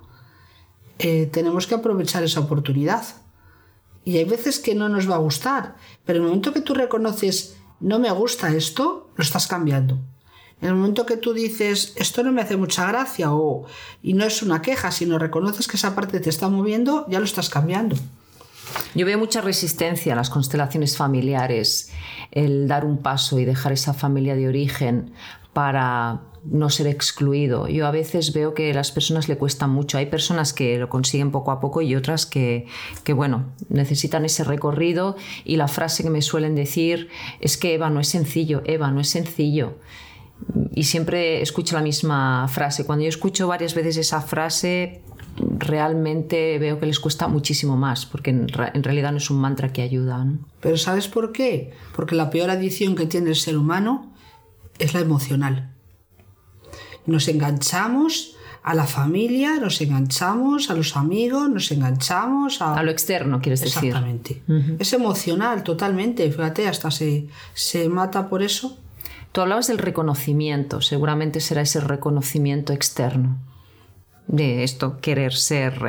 tenemos que aprovechar esa oportunidad. Y hay veces que no nos va a gustar, pero en el momento que tú reconoces no me gusta esto, lo estás cambiando. En el momento que tú dices esto no me hace mucha gracia y no es una queja, sino reconoces que esa parte te está moviendo, ya lo estás cambiando. Yo veo mucha resistencia a las constelaciones familiares, el dar un paso y dejar esa familia de origen para no ser excluido. Yo a veces veo que a las personas le cuesta mucho. Hay personas que lo consiguen poco a poco y otras que bueno, necesitan ese recorrido y la frase que me suelen decir es que Eva, no es sencillo. Y siempre escucho la misma frase. Cuando yo escucho varias veces esa frase, realmente veo que les cuesta muchísimo más, porque en realidad no es un mantra que ayuda, ¿no? Pero ¿sabes por qué? Porque la peor adicción que tiene el ser humano es la emocional. Nos enganchamos a la familia, nos enganchamos a los amigos, nos enganchamos a lo externo, quieres decir. Exactamente. Uh-huh. Es emocional totalmente, fíjate, hasta se mata por eso. Tú hablabas del reconocimiento, seguramente será ese reconocimiento externo de esto, querer ser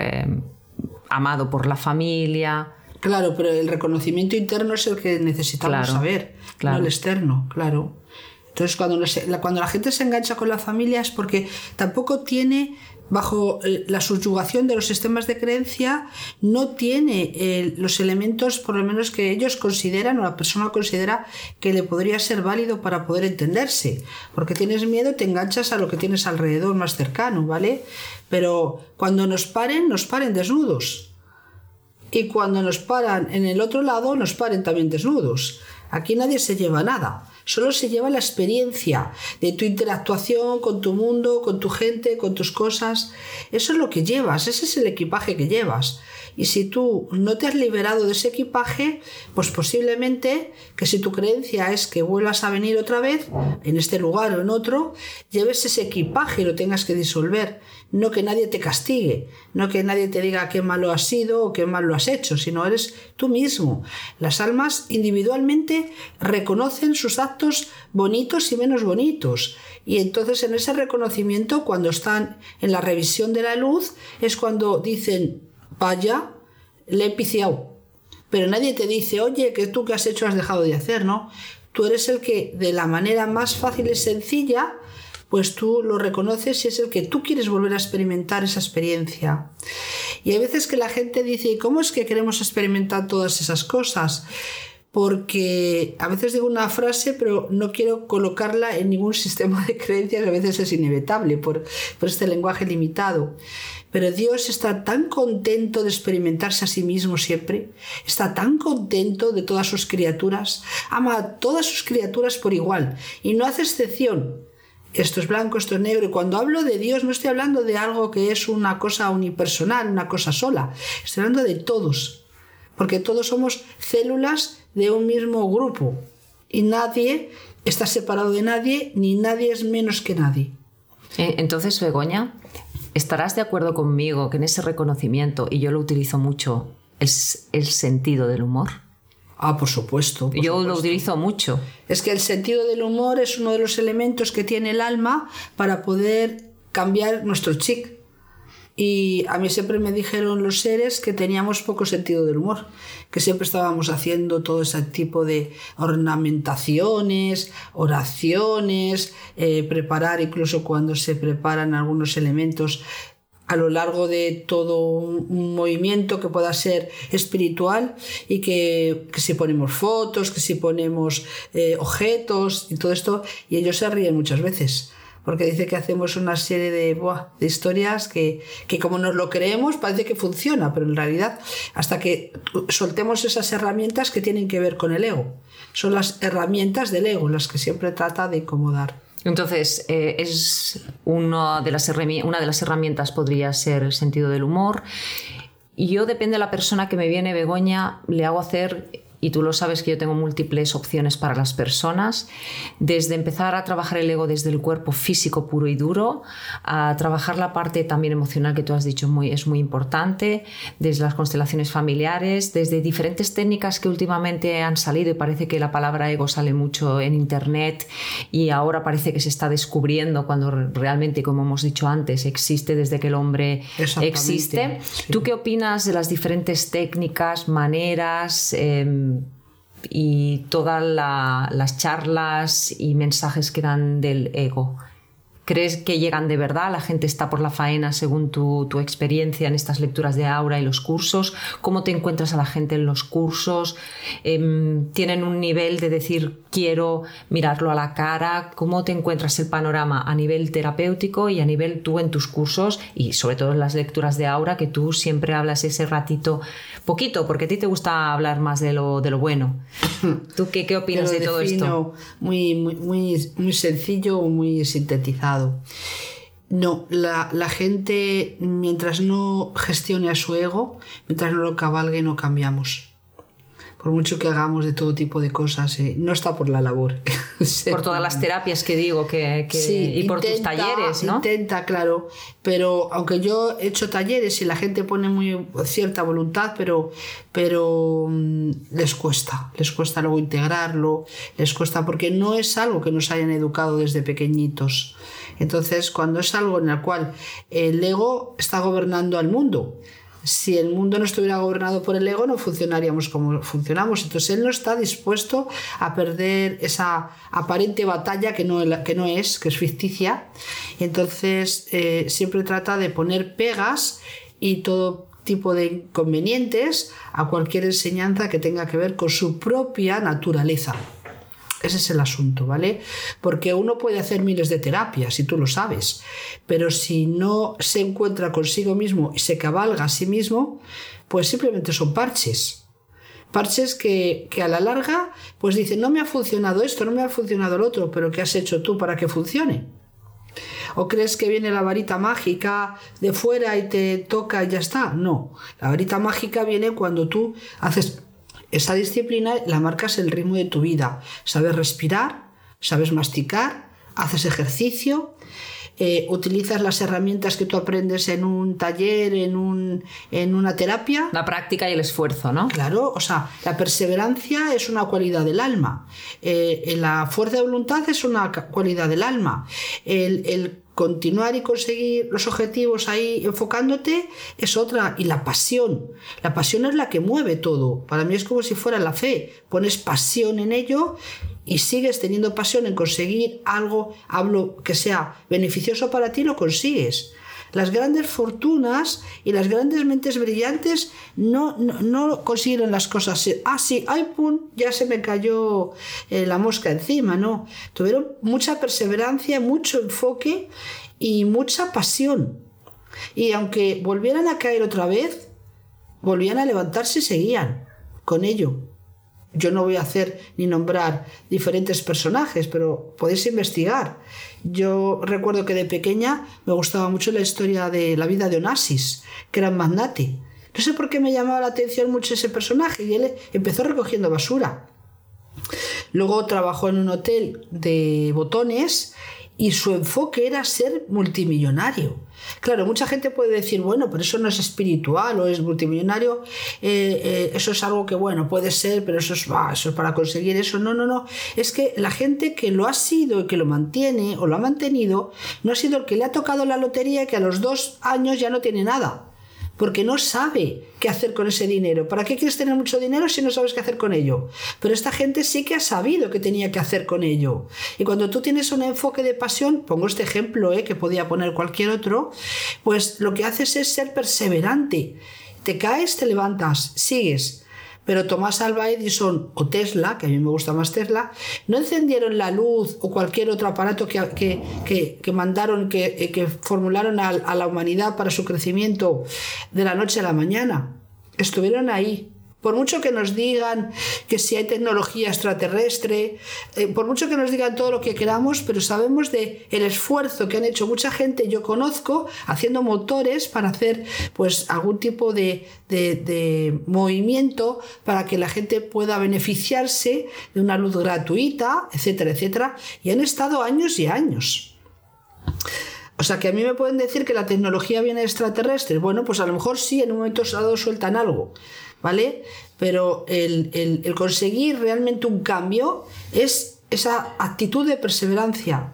amado por la familia. Claro, pero el reconocimiento interno es el que necesitamos saber, no el externo, claro. Entonces cuando la gente se engancha con la familia es porque tampoco tiene, bajo la subyugación de los sistemas de creencia, no tiene los elementos por lo menos que ellos consideran o la persona considera que le podría ser válido para poder entenderse. Porque tienes miedo, te enganchas a lo que tienes alrededor más cercano, ¿vale? Pero cuando nos paren desnudos. Y cuando nos paran en el otro lado, nos paren también desnudos. Aquí nadie se lleva nada. Solo se lleva la experiencia de tu interactuación con tu mundo, con tu gente, con tus cosas. Eso es lo que llevas, ese es el equipaje que llevas. Y si tú no te has liberado de ese equipaje, pues posiblemente que si tu creencia es que vuelvas a venir otra vez, en este lugar o en otro, lleves ese equipaje y lo tengas que disolver. No que nadie te castigue, no que nadie te diga qué malo has sido o qué mal lo has hecho, sino eres tú mismo. Las almas individualmente reconocen sus actos bonitos y menos bonitos. Y entonces en ese reconocimiento, cuando están en la revisión de la luz, es cuando dicen, vaya, le he piciado. Pero nadie te dice, oye, que tú que has hecho has dejado de hacer, ¿no? Tú eres el que de la manera más fácil y sencilla, pues tú lo reconoces y es el que tú quieres volver a experimentar esa experiencia. Y hay veces que la gente dice, ¿cómo es que queremos experimentar todas esas cosas? Porque a veces digo una frase, pero no quiero colocarla en ningún sistema de creencias, a veces es inevitable por este lenguaje limitado. Pero Dios está tan contento de experimentarse a sí mismo siempre, está tan contento de todas sus criaturas, ama a todas sus criaturas por igual y no hace excepción esto es blanco, esto es negro. Y cuando hablo de Dios no estoy hablando de algo que es una cosa unipersonal, una cosa sola. Estoy hablando de todos, porque todos somos células de un mismo grupo y nadie está separado de nadie, ni nadie es menos que nadie. Entonces, Begoña, ¿estarás de acuerdo conmigo que en ese reconocimiento, y yo lo utilizo mucho, es el sentido del humor? Ah, por supuesto. Yo lo utilizo mucho. Es que el sentido del humor es uno de los elementos que tiene el alma para poder cambiar nuestro chip. Y a mí siempre me dijeron los seres que teníamos poco sentido del humor, que siempre estábamos haciendo todo ese tipo de ornamentaciones, oraciones, preparar, incluso cuando se preparan algunos elementos a lo largo de todo un movimiento que pueda ser espiritual, y que si ponemos fotos, que si ponemos objetos y todo esto, y ellos se ríen muchas veces. Porque dice que hacemos una serie de historias que como nos lo creemos parece que funciona, pero en realidad hasta que soltemos esas herramientas que tienen que ver con el ego. Son las herramientas del ego las que siempre trata de incomodar. Entonces, es una de las herramientas podría ser el sentido del humor. Y yo, depende de la persona que me viene, Begoña, le hago hacer... Y tú lo sabes que yo tengo múltiples opciones para las personas, desde empezar a trabajar el ego desde el cuerpo físico puro y duro, a trabajar la parte también emocional que tú has dicho es muy importante, desde las constelaciones familiares, desde diferentes técnicas que últimamente han salido, y parece que la palabra ego sale mucho en internet y ahora parece que se está descubriendo, cuando realmente, como hemos dicho antes, existe desde que el hombre existe. Sí. ¿Tú qué opinas de las diferentes técnicas, maneras y todas las charlas y mensajes que dan del ego? ¿Crees que llegan de verdad? ¿La gente está por la faena según tu experiencia en estas lecturas de aura y los cursos? ¿Cómo te encuentras a la gente en los cursos? ¿Tienen un nivel de decir quiero mirarlo a la cara? ¿Cómo te encuentras el panorama a nivel terapéutico y a nivel tú en tus cursos, y sobre todo en las lecturas de aura, que tú siempre hablas ese ratito poquito, porque a ti te gusta hablar más de lo bueno? ¿Tú qué opinas de todo esto? Muy sencillo, muy sintetizado. No, la gente, mientras no gestione a su ego, mientras no lo cabalgue, no cambiamos. Por mucho que hagamos de todo tipo de cosas, no está por la labor. Por todas las terapias que digo, sí, y por tus talleres, ¿no? Intenta, claro, pero aunque yo he hecho talleres y la gente pone muy cierta voluntad, pero les cuesta luego integrarlo, les cuesta, porque no es algo que nos hayan educado desde pequeñitos. Entonces, cuando es algo en el cual el ego está gobernando al mundo, si el mundo no estuviera gobernado por el ego, no funcionaríamos como funcionamos. Entonces él no está dispuesto a perder esa aparente batalla que es ficticia. Y entonces siempre trata de poner pegas y todo tipo de inconvenientes a cualquier enseñanza que tenga que ver con su propia naturaleza. Ese es el asunto, ¿vale? Porque uno puede hacer miles de terapias, y tú lo sabes, pero si no se encuentra consigo mismo y se cabalga a sí mismo, pues simplemente son parches. Parches que a la larga pues dicen, no me ha funcionado esto, no me ha funcionado el otro, pero ¿qué has hecho tú para que funcione? ¿O crees que viene la varita mágica de fuera y te toca y ya está? No, la varita mágica viene cuando tú haces esa disciplina, la marcas el ritmo de tu vida. Sabes respirar, sabes masticar, haces ejercicio, utilizas las herramientas que tú aprendes en un taller, en una terapia. La práctica y el esfuerzo, ¿no? Claro, o sea, la perseverancia es una cualidad del alma. La fuerza de voluntad es una cualidad del alma. El continuar y conseguir los objetivos ahí enfocándote es otra. Y la pasión es la que mueve todo. Para mí es como si fuera la fe. Pones pasión en ello y sigues teniendo pasión en conseguir algo que sea beneficioso para ti, lo consigues. Las grandes fortunas y las grandes mentes brillantes no consiguieron las cosas. Sí, ay, pum, ya se me cayó la mosca encima, no. Tuvieron mucha perseverancia, mucho enfoque y mucha pasión. Y aunque volvieran a caer otra vez, volvían a levantarse y seguían con ello. yo no voy a hacer ni nombrar diferentes personajes, pero podéis investigar. Yo recuerdo que de pequeña me gustaba mucho la historia de la vida de Onassis, que era un magnate. No sé por qué me llamaba la atención mucho ese personaje, y él empezó recogiendo basura. Luego trabajó en un hotel de botones y su enfoque era ser multimillonario. Claro, mucha gente puede decir, bueno, pero eso no es espiritual o es multimillonario, eso es algo que, bueno, puede ser, pero eso es para conseguir eso. No. Es que la gente que lo ha sido y que lo mantiene o lo ha mantenido, no ha sido el que le ha tocado la lotería y que a los 2 años ya no tiene nada. Porque no sabe qué hacer con ese dinero. ¿Para qué quieres tener mucho dinero si no sabes qué hacer con ello? Pero esta gente sí que ha sabido qué tenía que hacer con ello. Y cuando tú tienes un enfoque de pasión, pongo este ejemplo, que podía poner cualquier otro, pues lo que haces es ser perseverante. Te caes, te levantas, sigues. Pero Thomas Alva Edison o Tesla, que a mí me gusta más Tesla, no encendieron la luz o cualquier otro aparato que mandaron, que formularon a la humanidad para su crecimiento de la noche a la mañana. Estuvieron ahí. Por mucho que nos digan que si hay tecnología extraterrestre, por mucho que nos digan todo lo que queramos, pero sabemos de el esfuerzo que han hecho mucha gente, yo conozco, haciendo motores para hacer pues algún tipo de movimiento para que la gente pueda beneficiarse de una luz gratuita, etcétera, etcétera, y han estado años y años. O sea, que a mí me pueden decir que la tecnología viene extraterrestre. Bueno, pues a lo mejor sí, en un momento dado sueltan algo, ¿vale? Pero el conseguir realmente un cambio es esa actitud de perseverancia.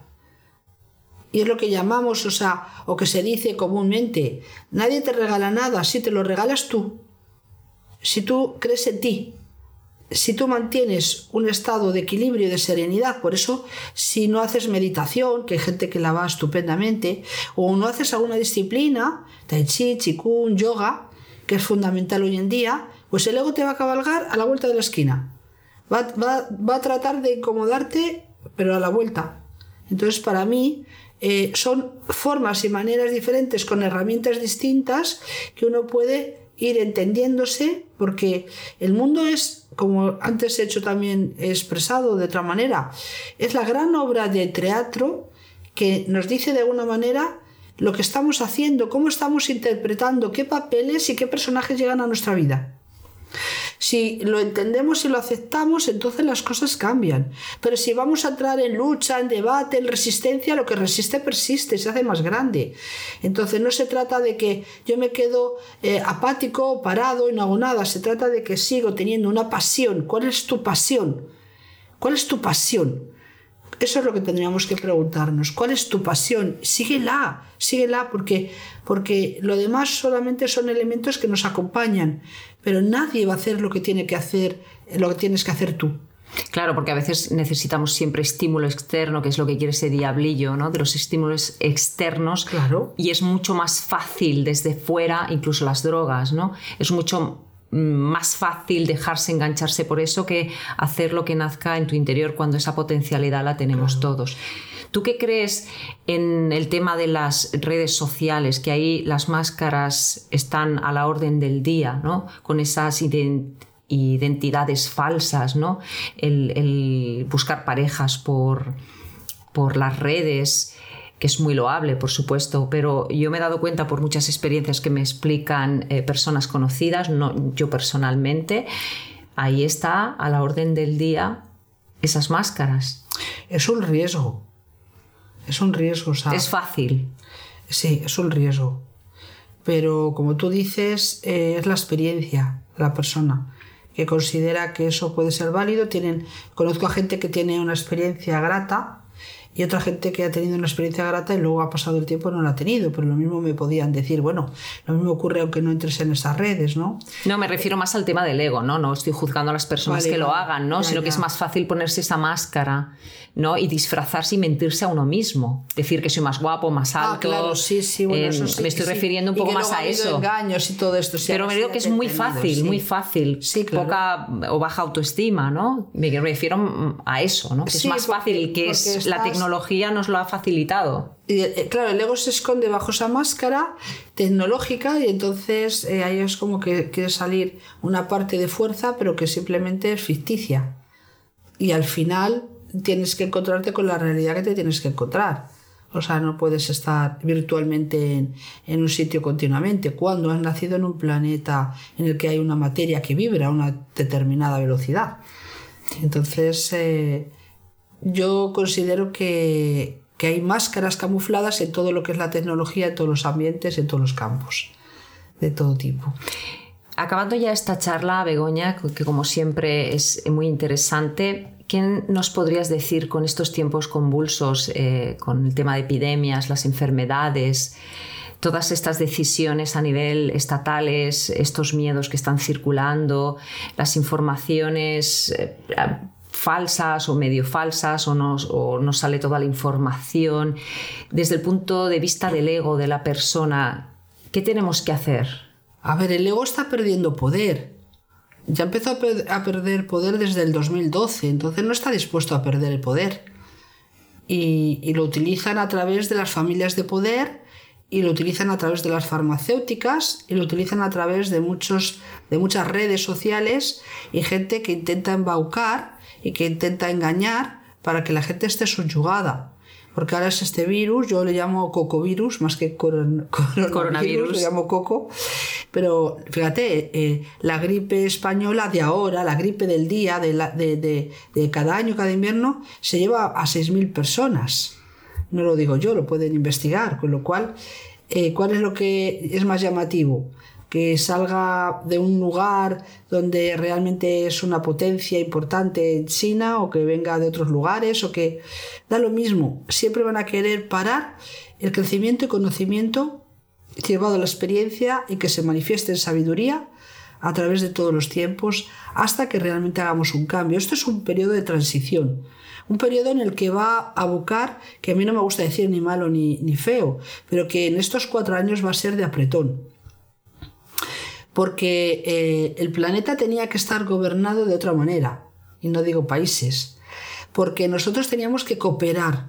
Y es lo que llamamos, o que se dice comúnmente, nadie te regala nada, si te lo regalas tú. Si tú crees en ti, si tú mantienes un estado de equilibrio y de serenidad, por eso si no haces meditación, que hay gente que la va estupendamente, o no haces alguna disciplina, tai chi, qigong, yoga, que es fundamental hoy en día, pues el ego te va a cabalgar a la vuelta de la esquina. Va a tratar de incomodarte, pero a la vuelta. Entonces, para mí, son formas y maneras diferentes, con herramientas distintas, que uno puede ir entendiéndose, porque el mundo es, como antes he hecho también expresado de otra manera, es la gran obra de teatro que nos dice de alguna manera lo que estamos haciendo, cómo estamos interpretando, qué papeles y qué personajes llegan a nuestra vida. Si lo entendemos y lo aceptamos, entonces las cosas cambian. Pero si vamos a entrar en lucha, en debate, en resistencia, lo que resiste persiste, se hace más grande. Entonces no se trata de que yo me quedo apático, parado y no hago nada. Se trata de que sigo teniendo una pasión. ¿Cuál es tu pasión? ¿Cuál es tu pasión? Eso es lo que tendríamos que preguntarnos. ¿Cuál es tu pasión? Síguela, porque lo demás solamente son elementos que nos acompañan, pero nadie va a hacer lo que tiene que hacer, lo que tienes que hacer tú. Claro, porque a veces necesitamos siempre estímulo externo, que es lo que quiere ese diablillo, ¿no? De los estímulos externos. Claro. Y es mucho más fácil desde fuera, incluso las drogas, ¿no? Es mucho más fácil dejarse engancharse por eso que hacer lo que nazca en tu interior, cuando esa potencialidad la tenemos todos. ¿Tú qué crees en el tema de las redes sociales? Que ahí las máscaras están a la orden del día, ¿no? Con esas identidades falsas, ¿no? El buscar parejas por las redes, que es muy loable, por supuesto, pero yo me he dado cuenta por muchas experiencias que me explican personas conocidas, no yo personalmente, ahí está a la orden del día esas máscaras. Es un riesgo. ¿Sabes? Es fácil. Sí, es un riesgo. Pero como tú dices, es la experiencia de la persona que considera que eso puede ser válido. Conozco a gente que tiene una experiencia grata y otra gente que ha tenido una experiencia grata y luego ha pasado el tiempo y no la ha tenido, pero lo mismo me podían decir, bueno, lo mismo ocurre aunque no entres en esas redes, ¿no? No, me refiero más al tema del ego, ¿no? No estoy juzgando a las personas que lo hagan, ¿no? Sino que es más fácil ponerse esa máscara, ¿no? Y disfrazarse y mentirse a uno mismo. Decir que soy más guapo, más alto. Claro, sí, bueno, eso sí. Me estoy refiriendo un poco más a eso. Engaños y todo esto. Sí, pero me digo que es muy fácil. Sí, claro. Poca o baja autoestima, ¿no? Me refiero a eso, ¿no? Que es más fácil, que es la tecnología tecnología nos lo ha facilitado. Y, claro, el ego se esconde bajo esa máscara tecnológica y entonces ahí es como que quiere salir una parte de fuerza, pero que simplemente es ficticia. Y al final tienes que encontrarte con la realidad que te tienes que encontrar. O sea, no puedes estar virtualmente en un sitio continuamente. Cuando has nacido en un planeta en el que hay una materia que vibra a una determinada velocidad. Entonces, yo considero que hay máscaras camufladas en todo lo que es la tecnología, en todos los ambientes, en todos los campos, de todo tipo. Acabando ya esta charla, Begoña, que como siempre es muy interesante, ¿qué nos podrías decir con estos tiempos convulsos, con el tema de epidemias, las enfermedades, todas estas decisiones a nivel estatales, estos miedos que están circulando, las informaciones falsas o medio falsas, o nos sale toda la información? Desde el punto de vista del ego de la persona, ¿qué tenemos que hacer? A ver, el ego está perdiendo poder. Ya empezó a perder poder desde el 2012, entonces no está dispuesto a perder el poder. Y lo utilizan a través de las familias de poder, y lo utilizan a través de las farmacéuticas, y lo utilizan a través de muchas redes sociales y gente que intenta embaucar y que intenta engañar para que la gente esté subyugada. Porque ahora es este virus, yo le llamo cocovirus más que coronavirus, le llamo coco. Pero fíjate, la gripe española de ahora, la gripe del día, de cada año, cada invierno, se lleva a 6.000 personas. No lo digo yo, lo pueden investigar. Con lo cual, ¿cuál es lo que es más llamativo? Que salga de un lugar donde realmente es una potencia importante en China, o que venga de otros lugares, o que da lo mismo. Siempre van a querer parar el crecimiento y conocimiento llevado a la experiencia y que se manifieste en sabiduría a través de todos los tiempos hasta que realmente hagamos un cambio. Esto es un periodo de transición, un periodo en el que va a abocar, que a mí no me gusta decir ni malo ni feo, pero que en estos 4 años va a ser de apretón. Porque el planeta tenía que estar gobernado de otra manera, y no digo países, porque nosotros teníamos que cooperar,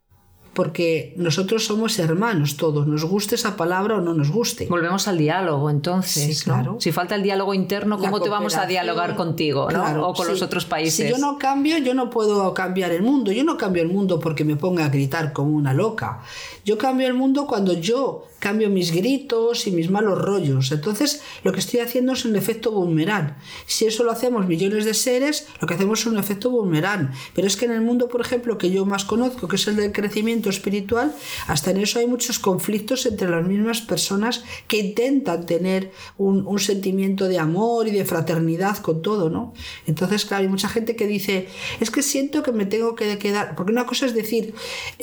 porque nosotros somos hermanos todos, nos guste esa palabra o no nos guste. Volvemos al diálogo, entonces, sí, claro. ¿no? Si falta el diálogo interno, ¿cómo te vamos a dialogar contigo, claro, ¿no? O con los otros países? Si yo no cambio, yo no puedo cambiar el mundo. Yo no cambio el mundo porque me ponga a gritar como una loca. Yo cambio el mundo cuando yo cambio mis gritos y mis malos rollos. Entonces, lo que estoy haciendo es un efecto boomerang. Si eso lo hacemos millones de seres, lo que hacemos es un efecto boomerang. Pero es que en el mundo, por ejemplo, que yo más conozco, que es el del crecimiento espiritual, hasta en eso hay muchos conflictos entre las mismas personas que intentan tener un sentimiento de amor y de fraternidad con todo, ¿no? Entonces, claro, hay mucha gente que dice, es que siento que me tengo que quedar, porque una cosa es decir,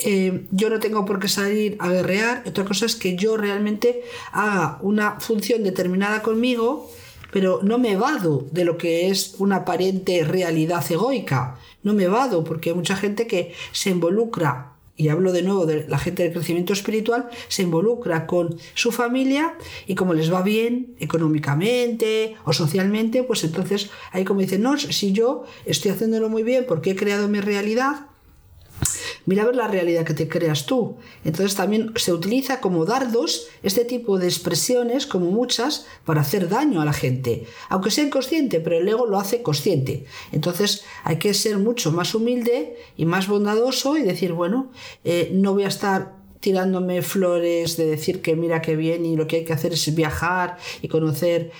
yo no tengo por qué salir a guerrear, otra cosa es que yo realmente haga una función determinada conmigo, pero no me vado de lo que es una aparente realidad egoica, no me vado, porque hay mucha gente que se involucra, y hablo de nuevo de la gente del crecimiento espiritual, se involucra con su familia, y como les va bien económicamente o socialmente, pues entonces ahí como dicen, no, si yo estoy haciéndolo muy bien porque he creado mi realidad, mira a ver la realidad que te creas tú. Entonces también se utiliza como dardos este tipo de expresiones, como muchas, para hacer daño a la gente, aunque sea inconsciente, pero el ego lo hace consciente. Entonces hay que ser mucho más humilde y más bondadoso y decir, bueno, no voy a estar tirándome flores de decir que mira qué bien y lo que hay que hacer es viajar y conocer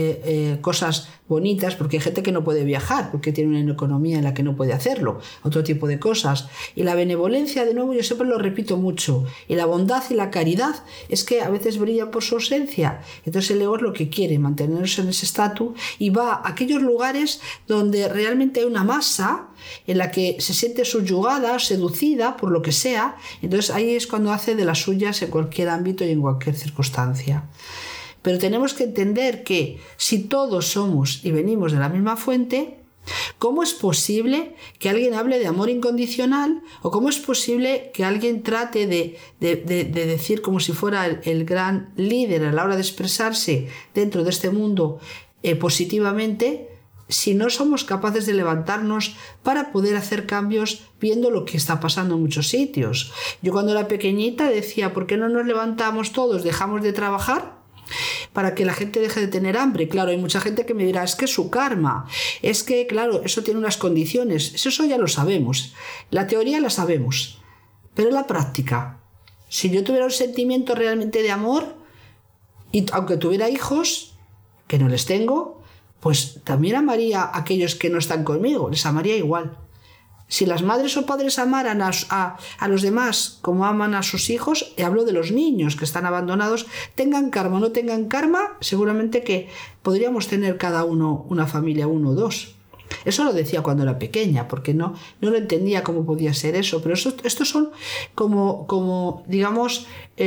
cosas bonitas, porque hay gente que no puede viajar porque tiene una economía en la que no puede hacerlo, otro tipo de cosas. Y la benevolencia, de nuevo, yo siempre lo repito mucho, y la bondad y la caridad es que a veces brilla por su ausencia. Entonces el ego es lo que quiere, mantenerse en ese estatus, y va a aquellos lugares donde realmente hay una masa en la que se siente subyugada, seducida por lo que sea. Entonces ahí es cuando hace de las suyas en cualquier ámbito y en cualquier circunstancia. Pero tenemos que entender que si todos somos y venimos de la misma fuente, ¿cómo es posible que alguien hable de amor incondicional? ¿O cómo es posible que alguien trate de decir como si fuera el gran líder a la hora de expresarse dentro de este mundo positivamente, si no somos capaces de levantarnos para poder hacer cambios viendo lo que está pasando en muchos sitios. Yo cuando era pequeñita decía, ¿por qué no nos levantamos todos, dejamos de trabajar para que la gente deje de tener hambre? Claro, hay mucha gente que me dirá, es que es su karma, es que, claro, eso tiene unas condiciones. Eso ya lo sabemos. La teoría la sabemos, pero la práctica. Si yo tuviera un sentimiento realmente de amor, y aunque tuviera hijos, que no les tengo, pues también amaría a aquellos que no están conmigo, les amaría igual. Si las madres o padres amaran a los demás como aman a sus hijos, y hablo de los niños que están abandonados, tengan karma o no tengan karma, seguramente que podríamos tener cada uno una familia, 1 o 2. Eso lo decía cuando era pequeña, porque no lo entendía cómo podía ser eso. Pero estos son como digamos,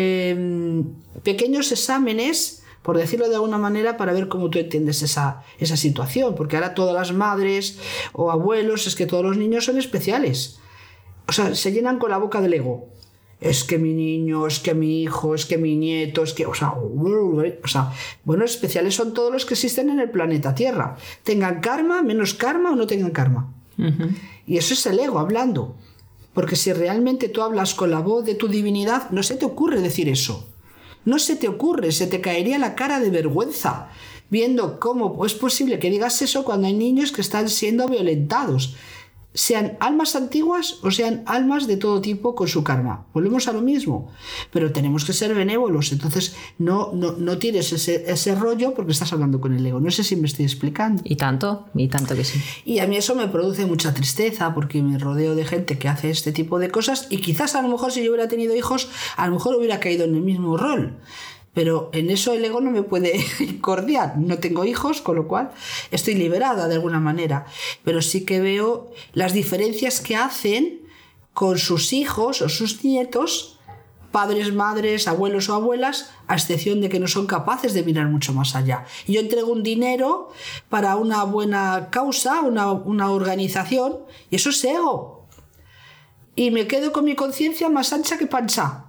pequeños exámenes, por decirlo de alguna manera, para ver cómo tú entiendes esa situación. Porque ahora todas las madres o abuelos, es que todos los niños son especiales. O sea, se llenan con la boca del ego. Es que mi niño, es que mi hijo, es que mi nieto, es que... O sea, bueno, especiales son todos los que existen en el planeta Tierra. Tengan karma, menos karma o no tengan karma. Uh-huh. Y eso es el ego hablando. Porque si realmente tú hablas con la voz de tu divinidad, no se te ocurre decir eso. No se te ocurre, se te caería la cara de vergüenza viendo cómo es posible que digas eso cuando hay niños que están siendo violentados, sean almas antiguas o sean almas de todo tipo con su karma. Volvemos a lo mismo, pero tenemos que ser benévolos. Entonces no tires ese rollo porque estás hablando con el ego. No sé si me estoy explicando. Y tanto que sí. Y a mí eso me produce mucha tristeza porque me rodeo de gente que hace este tipo de cosas y quizás a lo mejor si yo hubiera tenido hijos a lo mejor hubiera caído en el mismo rol. Pero en eso el ego no me puede incordiar. No tengo hijos, con lo cual estoy liberada de alguna manera. Pero sí que veo las diferencias que hacen con sus hijos o sus nietos, padres, madres, abuelos o abuelas, a excepción de que no son capaces de mirar mucho más allá. Yo entrego un dinero para una buena causa, una organización, y eso es ego. Y me quedo con mi conciencia más ancha que pancha.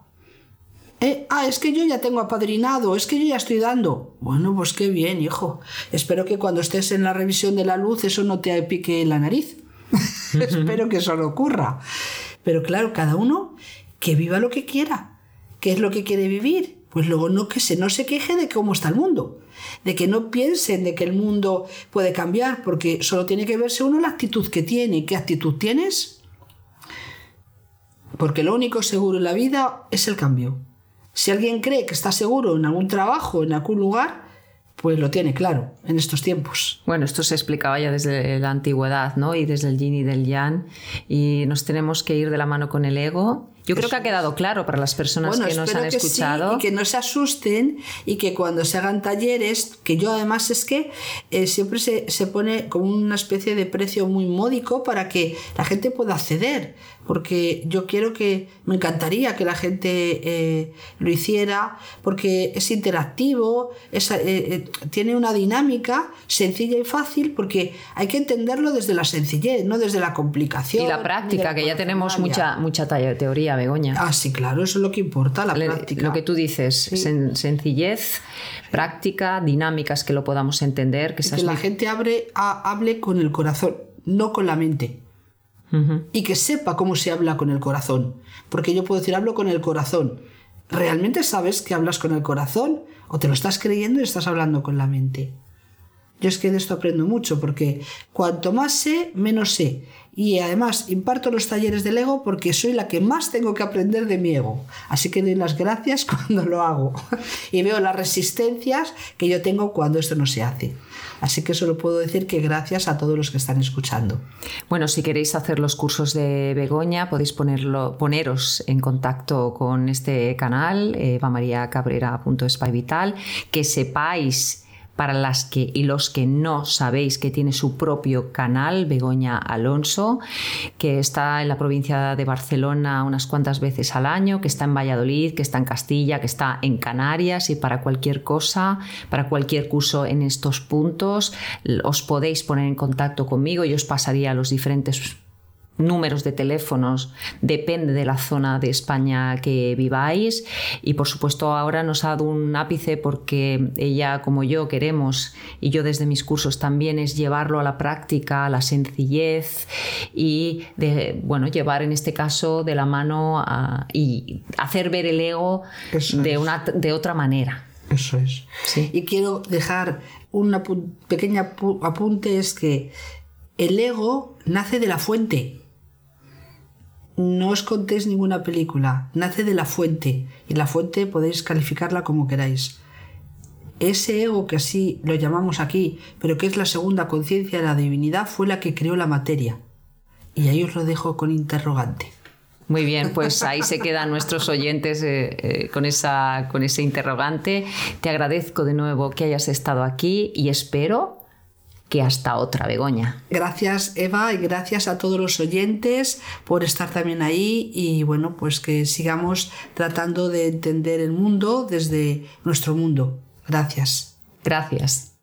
Es que yo ya tengo apadrinado, es que yo ya estoy dando. Bueno, pues qué bien, hijo. Espero que cuando estés en la revisión de la luz eso no te pique la nariz. Espero que eso no ocurra. Pero claro, cada uno que viva lo que quiera. ¿Qué es lo que quiere vivir? Pues luego no se queje de cómo está el mundo. De que no piensen de que el mundo puede cambiar, porque solo tiene que verse uno la actitud que tiene. ¿Qué actitud tienes? Porque lo único seguro en la vida es el cambio. Si alguien cree que está seguro en algún trabajo, en algún lugar, pues lo tiene claro en estos tiempos. Bueno, esto se explicaba ya desde la antigüedad, ¿no? Y desde el yin y del yang. Y nos tenemos que ir de la mano con el ego. Yo creo que ha quedado claro para las personas que nos han escuchado. Sí, y que no se asusten y que cuando se hagan talleres, que yo además es que siempre se pone como una especie de precio muy módico para que la gente pueda acceder. Porque yo me encantaría que la gente lo hiciera, porque es interactivo, tiene una dinámica sencilla y fácil, porque hay que entenderlo desde la sencillez, no desde la complicación. Y la práctica, que ya tenemos mucha teoría, Begoña. Ah, sí, claro, eso es lo que importa, la práctica. Lo que tú dices, sí. Sencillez, práctica, dinámicas que lo podamos entender. Que la gente hable con el corazón, no con la mente. Uh-huh. Y que sepa cómo se habla con el corazón. Porque yo puedo decir, hablo con el corazón. ¿Realmente sabes que hablas con el corazón? ¿O te lo estás creyendo y estás hablando con la mente? Yo es que de esto aprendo mucho, porque cuanto más sé, menos sé. Y además imparto los talleres del ego porque soy la que más tengo que aprender de mi ego. Así que doy las gracias cuando lo hago. Y veo las resistencias que yo tengo cuando esto no se hace. Así que solo puedo decir que gracias a todos los que están escuchando. Bueno, si queréis hacer los cursos de Begoña, podéis poneros en contacto con este canal, evamariacabrera.espaivital, que sepáis, para las que y los que no sabéis, que tiene su propio canal, Begoña Alonso, que está en la provincia de Barcelona unas cuantas veces al año, que está en Valladolid, que está en Castilla, que está en Canarias, y para cualquier cosa, para cualquier curso en estos puntos, os podéis poner en contacto conmigo y os pasaría los diferentes números de teléfonos, depende de la zona de España que viváis, y por supuesto ahora nos ha dado un ápice porque ella como yo queremos, y yo desde mis cursos también, es llevarlo a la práctica, a la sencillez y llevar en este caso de la mano y hacer ver el ego de otra manera. Eso es. Sí. Y quiero dejar una pequeña apunte, es que el ego nace de la fuente. No os contéis ninguna película, nace de la fuente, y la fuente podéis calificarla como queráis. Ese ego, que así lo llamamos aquí, pero que es la segunda conciencia de la divinidad, fue la que creó la materia. Y ahí os lo dejo con interrogante. Muy bien, pues ahí se quedan nuestros oyentes con ese interrogante. Te agradezco de nuevo que hayas estado aquí y espero que hasta otra, Begoña. Gracias, Eva, y gracias a todos los oyentes por estar también ahí, y bueno, pues que sigamos tratando de entender el mundo desde nuestro mundo. Gracias. Gracias.